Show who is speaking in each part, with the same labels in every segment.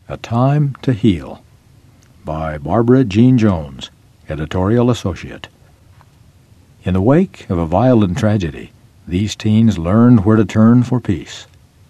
Speaker 1: A Time to Heal by Barbara Jean Jones, editorial associate. In the wake of a violent tragedy, these teens learned where to turn for peace.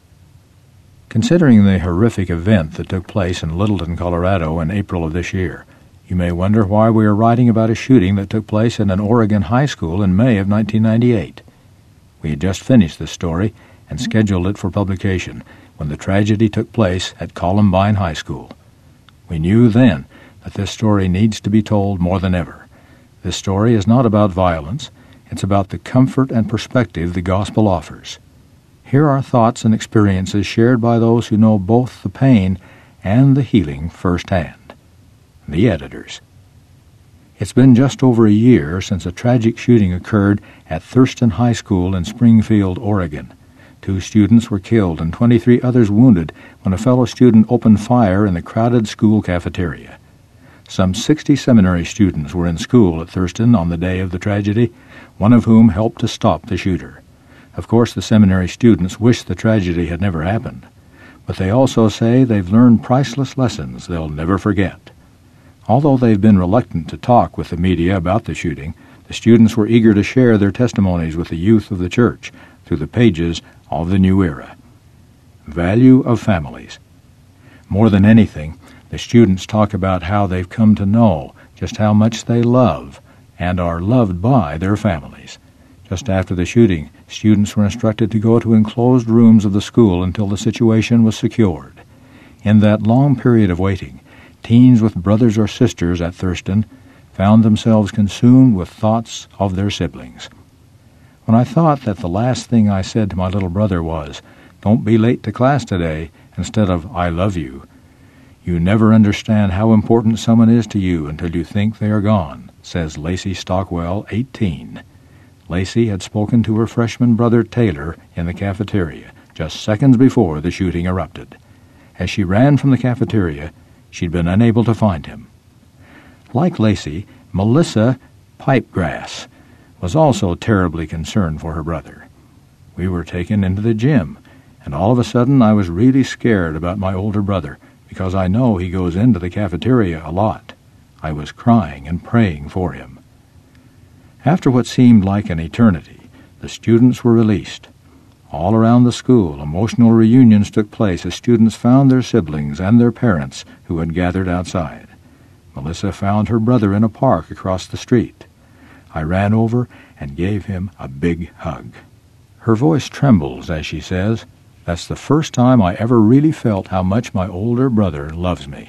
Speaker 1: Considering the horrific event that took place in Littleton, Colorado in April of this year, you may wonder why we are writing about a shooting that took place in an Oregon high school in May of 1998. We had just finished this story and scheduled it for publication when the tragedy took place at Columbine High School. We knew then that this story needs to be told more than ever. This story is not about violence. It's about the comfort and perspective the gospel offers. Here are thoughts and experiences shared by those who know both the pain and the healing firsthand. The editors. It's been just over a year since a tragic shooting occurred at Thurston High School in Springfield, Oregon. 2 students were killed and 23 others wounded when a fellow student opened fire in the crowded school cafeteria. Some 60 seminary students were in school at Thurston on the day of the tragedy, one of whom helped to stop the shooter. Of course, the seminary students wish the tragedy had never happened, but they also say they've learned priceless lessons they'll never forget. Although they've been reluctant to talk with the media about the shooting, the students were eager to share their testimonies with the youth of the church through the pages of the new era. Value of families. More than anything, the students talk about how they've come to know just how much they love and are loved by their families. Just after the shooting, students were instructed to go to enclosed rooms of the school until the situation was secured. In that long period of waiting, teens with brothers or sisters at Thurston found themselves consumed with thoughts of their siblings. When I thought that the last thing I said to my little brother was, "Don't be late to class today," instead of "I love you," you never understand how important someone is to you until you think they are gone, says Lacey Stockwell, 18. Lacey had spoken to her freshman brother Taylor in the cafeteria just seconds before the shooting erupted. As she ran from the cafeteria, she'd been unable to find him. Like Lacey, Melissa Pipegrass was also terribly concerned for her brother. We were taken into the gym, and all of a sudden I was really scared about my older brother because I know he goes into the cafeteria a lot. I was crying and praying for him. After what seemed like an eternity, the students were released. All around the school, emotional reunions took place as students found their siblings and their parents who had gathered outside. Melissa found her brother in a park across the street. I ran over and gave him a big hug. Her voice trembles as she says, "That's the first time I ever really felt how much my older brother loves me."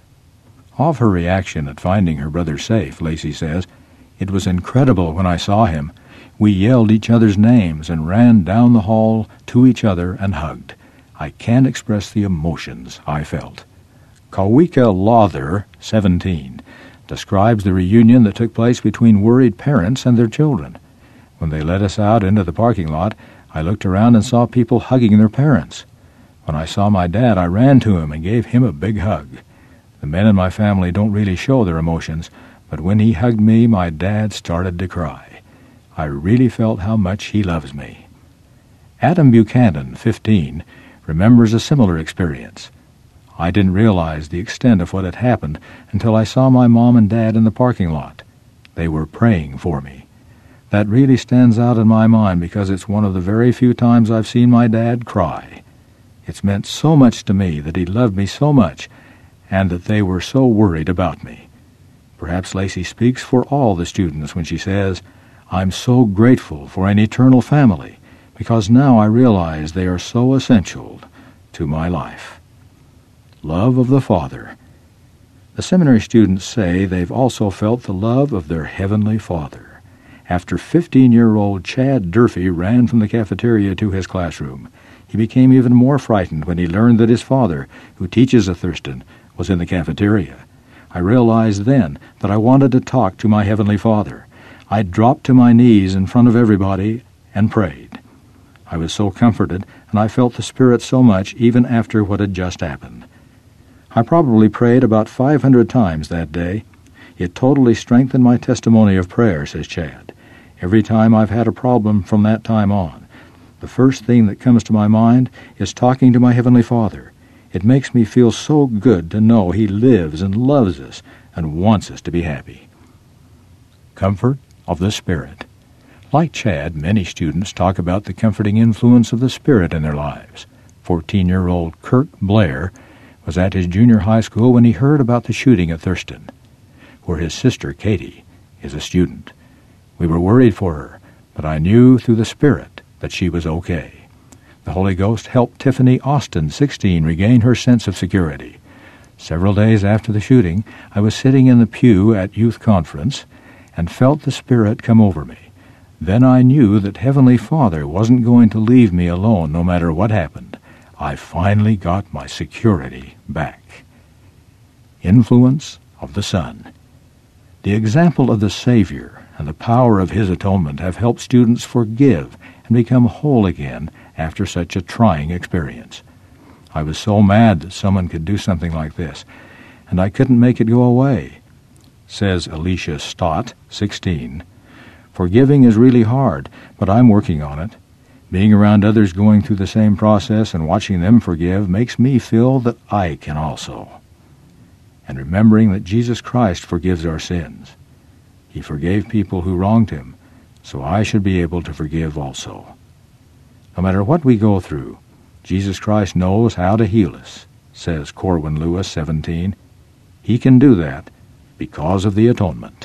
Speaker 1: Of her reaction at finding her brother safe, Lacey says, "It was incredible when I saw him. We yelled each other's names and ran down the hall to each other and hugged. I can't express the emotions I felt." Kawika Lawther, 17, describes the reunion that took place between worried parents and their children. When they let us out into the parking lot, I looked around and saw people hugging their parents. When I saw my dad, I ran to him and gave him a big hug. The men in my family don't really show their emotions, but when he hugged me, my dad started to cry. I really felt how much he loves me. Adam Buchanan, 15, remembers a similar experience. I didn't realize the extent of what had happened until I saw my mom and dad in the parking lot. They were praying for me. That really stands out in my mind because it's one of the very few times I've seen my dad cry. It's meant so much to me that he loved me so much and that they were so worried about me. Perhaps Lacey speaks for all the students when she says, "I'm so grateful for an eternal family because now I realize they are so essential to my life." Love of the Father. The seminary students say they've also felt the love of their Heavenly Father. After 15-year-old Chad Durfee ran from the cafeteria to his classroom, he became even more frightened when he learned that his father, who teaches at Thurston, was in the cafeteria. I realized then that I wanted to talk to my Heavenly Father. I dropped to my knees in front of everybody and prayed. I was so comforted, and I felt the Spirit so much even after what had just happened. I probably prayed about 500 times that day. It totally strengthened my testimony of prayer, says Chad. Every time I've had a problem from that time on, the first thing that comes to my mind is talking to my Heavenly Father. It makes me feel so good to know He lives and loves us and wants us to be happy. Comfort of the Spirit. Like Chad, many students talk about the comforting influence of the Spirit in their lives. 14-year-old Kirk Blair was at his junior high school when he heard about the shooting at Thurston, where his sister, Katie, is a student. We were worried for her, but I knew through the Spirit that she was okay. The Holy Ghost helped Tiffany Austin, 16, regain her sense of security. Several days after the shooting, I was sitting in the pew at youth conference and felt the Spirit come over me. Then I knew that Heavenly Father wasn't going to leave me alone no matter what happened. I finally got my security back. Influence of the Son. The example of the Savior and the power of His atonement have helped students forgive and become whole again after such a trying experience. I was so mad that someone could do something like this, and I couldn't make it go away. Says Alicia Stott, 16, "Forgiving is really hard, but I'm working on it. Being around others going through the same process and watching them forgive makes me feel that I can also." And remembering that Jesus Christ forgives our sins. He forgave people who wronged Him, so I should be able to forgive also. No matter what we go through, Jesus Christ knows how to heal us, says Corwin Lewis, 17. He can do that because of the atonement.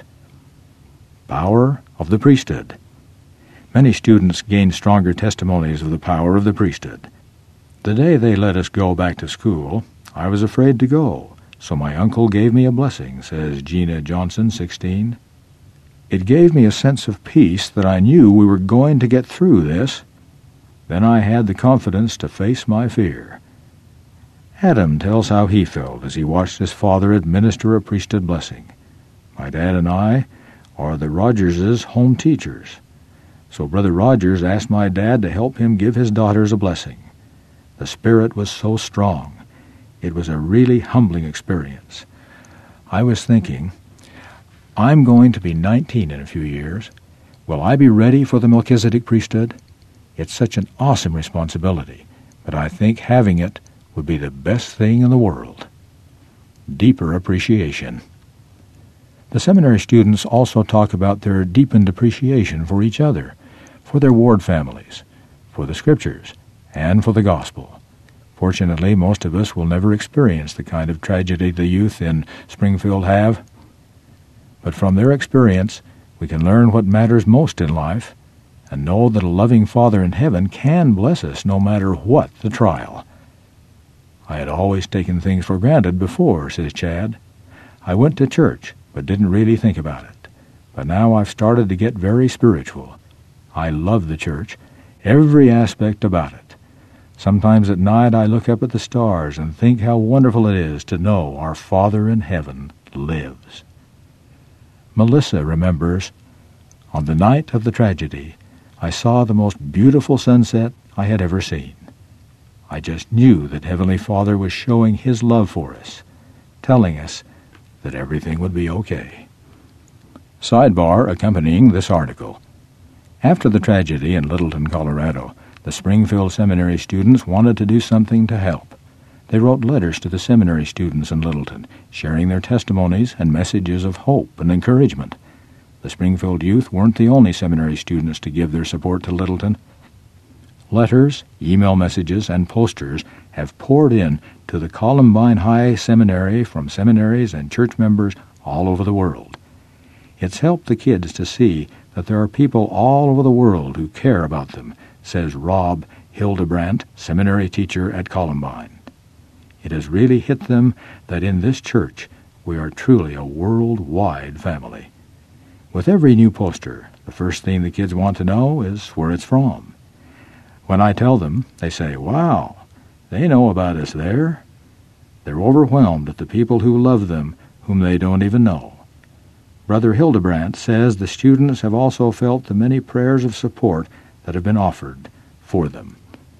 Speaker 1: Power of the priesthood. Many students gain stronger testimonies of the power of the priesthood. The day they let us go back to school, I was afraid to go, so my uncle gave me a blessing, says Gina Johnson, 16. It gave me a sense of peace that I knew we were going to get through this. Then I had the confidence to face my fear. Adam tells how he felt as he watched his father administer a priesthood blessing. My dad and I are the Rogerses' home teachers. So Brother Rogers asked my dad to help him give his daughters a blessing. The Spirit was so strong. It was a really humbling experience. I was thinking, I'm going to be 19 in a few years. Will I be ready for the Melchizedek priesthood? It's such an awesome responsibility, but I think having it would be the best thing in the world. Deeper appreciation. The seminary students also talk about their deepened appreciation for each other, for their ward families, for the Scriptures, and for the gospel. Fortunately, most of us will never experience the kind of tragedy the youth in Springfield have. But from their experience, we can learn what matters most in life and know that a loving Father in heaven can bless us no matter what the trial. I had always taken things for granted before, says Chad. I went to church, but didn't really think about it. But now I've started to get very spiritual. I love the church, every aspect about it. Sometimes at night I look up at the stars and think how wonderful it is to know our Father in heaven lives. Melissa remembers, on the night of the tragedy, I saw the most beautiful sunset I had ever seen. I just knew that Heavenly Father was showing His love for us, telling us that everything would be okay. Sidebar accompanying this article. After the tragedy in Littleton, Colorado, the Springfield Seminary students wanted to do something to help. They wrote letters to the seminary students in Littleton, sharing their testimonies and messages of hope and encouragement. The Springfield youth weren't the only seminary students to give their support to Littleton. Letters, email messages, and posters have poured in to the Columbine High Seminary from seminaries and church members all over the world. It's helped the kids to see that there are people all over the world who care about them, says Rob Hildebrandt, seminary teacher at Columbine. It has really hit them that in this church we are truly a worldwide family. With every new poster, the first thing the kids want to know is where it's from. When I tell them, they say, "Wow, they know about us there." They're overwhelmed at the people who love them whom they don't even know. Brother Hildebrandt says the students have also felt the many prayers of support that have been offered for them.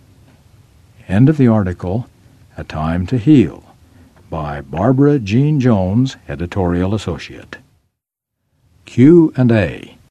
Speaker 1: End of the article, A Time to Heal, by Barbara Jean Jones, editorial associate. Q&A.